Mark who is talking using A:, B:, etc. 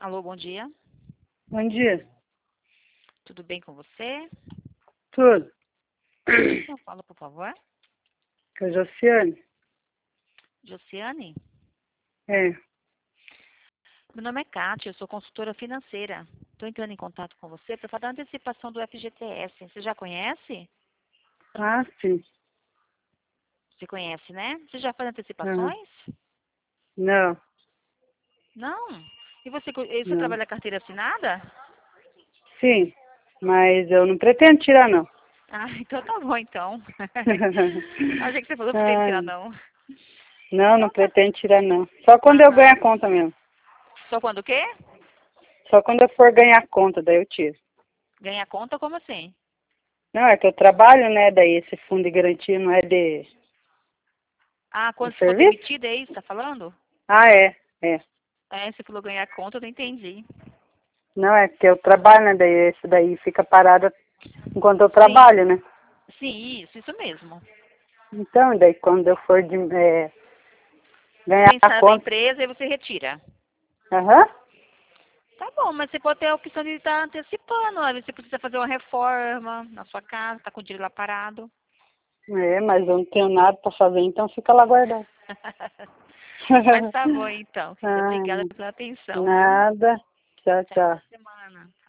A: Alô, bom dia.
B: Bom dia.
A: Tudo bem com você?
B: Tudo.
A: Não fala, por favor.
B: Com a Josiane?
A: Josiane?
B: É.
A: Meu nome é Kátia, eu sou consultora financeira. Estou entrando em contato com você para falar da antecipação do FGTS. Você já conhece?
B: Ah, sim.
A: Você conhece, né? Você já faz
B: Aham.
A: antecipações?
B: Não,
A: Não. E você
B: não.
A: trabalha carteira assinada?
B: Sim, mas eu não pretendo tirar, não.
A: Ah, então tá bom, então. Achei que você falou que pretende tirar,
B: Ai,
A: não.
B: não, não
A: Então tá.
B: pretendo tirar, não. Só quando eu
A: Ah,
B: ganhar conta mesmo.
A: só quando o quê?
B: Só quando eu for ganhar conta, daí eu tiro.
A: Ganha conta, como assim?
B: Não, é que eu trabalho, né? Daí esse fundo de garantia não é
A: Ah,
B: de
A: quando você for
B: serviço?
A: demitida, é isso que tá falando?
B: Ah, é. É.
A: É, você falou ganhar conta, eu não entendi.
B: Não, é que eu trabalho, né? Daí esse daí fica parado enquanto eu
A: Sim,
B: trabalho, né?
A: sim, isso mesmo.
B: Então, daí quando eu for ganhar a
A: Dispensar da
B: conta.
A: empresa e você retira.
B: Aham.
A: Tá bom, mas você pode ter a opção de estar antecipando. Às vezes você precisa fazer uma reforma na sua casa, tá com o dinheiro lá parado.
B: É, mas eu não tenho nada para fazer, então fica lá guardado.
A: Mas tá bom então, filha.
B: Ai,
A: Obrigada pela atenção, viu?
B: nada. Tchau,
A: Até
B: tchau.
A: essa semana.